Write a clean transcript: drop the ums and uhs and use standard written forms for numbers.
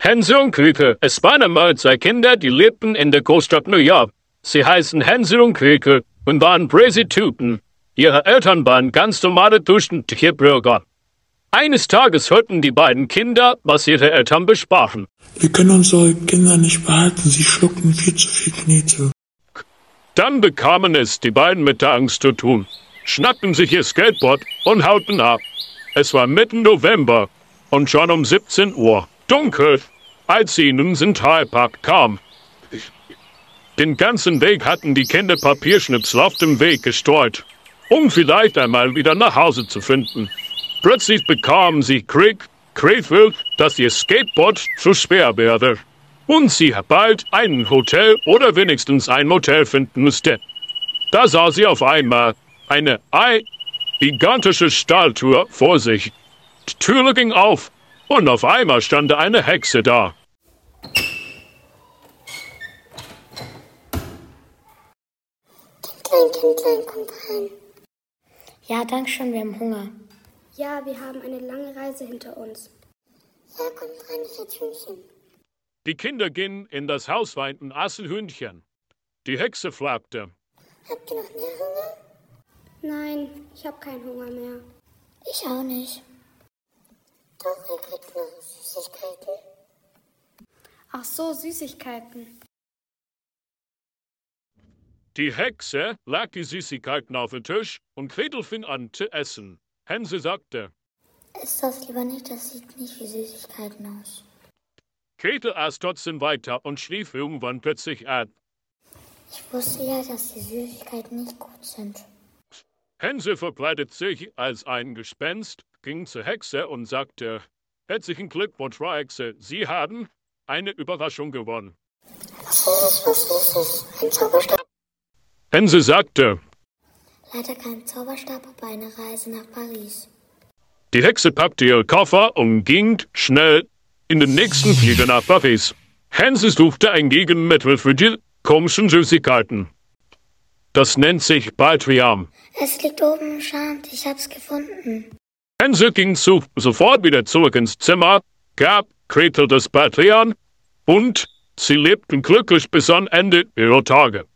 Hänsel und Gretel. Es waren einmal zwei Kinder, die lebten in der Großstadt New York. Sie heißen Hänsel und Gretel und waren böse Typen. Ihre Eltern waren ganz normale durchschnittliche Bürger. Eines Tages hörten die beiden Kinder, was ihre Eltern besprachen. Wir können unsere Kinder nicht behalten, sie schlucken viel zu viel Knete. Dann bekamen es die beiden mit der Angst zu tun, schnappten sich ihr Skateboard und hauten ab. Es war mitten November und schon um 17 Uhr. Dunkel, als sie in den Zentralpark kamen. Den ganzen Weg hatten die Kinder Papierschnipsel auf dem Weg gestreut, um vielleicht einmal wieder nach Hause zu finden. Plötzlich bekamen sie Gretel, dass ihr Skateboard zu schwer werde und sie bald ein Hotel oder wenigstens ein Motel finden müsste. Da sah sie auf einmal eine gigantische Stahltür vor sich. Die Tür ging auf und auf einmal stand eine Hexe da. Kindlein, kommt rein. Ja, danke schön, wir haben Hunger. Ja, wir haben eine lange Reise hinter uns. Ja, kommt rein, ich Hühnchen. Die Kinder gingen in das Haus, weinten, aßen Hühnchen. Die Hexe fragte: Habt ihr noch mehr Hunger? Nein, ich habe keinen Hunger mehr. Ich auch nicht. Doch, ihr kriegt noch Süßigkeiten. Ach so, Süßigkeiten. Die Hexe lag die Süßigkeiten auf den Tisch und Gretel fing an zu essen. Hänsel sagte: Isst das lieber nicht, das sieht nicht wie Süßigkeiten aus. Gretel aß trotzdem weiter und schlief irgendwann plötzlich ein. Ich wusste ja, dass die Süßigkeiten nicht gut sind. Hänsel verkleidet sich als ein Gespenst, ging zur Hexe und sagte: Herzlichen Glückwunsch, Frau Hexe, Sie haben eine Überraschung gewonnen. Was ist es? Ein Zauberstab? Hänsel sagte: Leider kein Zauberstab, aber eine Reise nach Paris. Die Hexe packte ihre Koffer und ging schnell in den nächsten Flieger nach Paris. Hänsel suchte ein Gegenmittel für die komischen Süßigkeiten. Das nennt sich Baldrian. Es liegt oben im Schrank, ich hab's gefunden. Hänsel ging sofort wieder zurück ins Zimmer, gab Gretel das Baldrian und sie lebten glücklich bis am Ende ihrer Tage.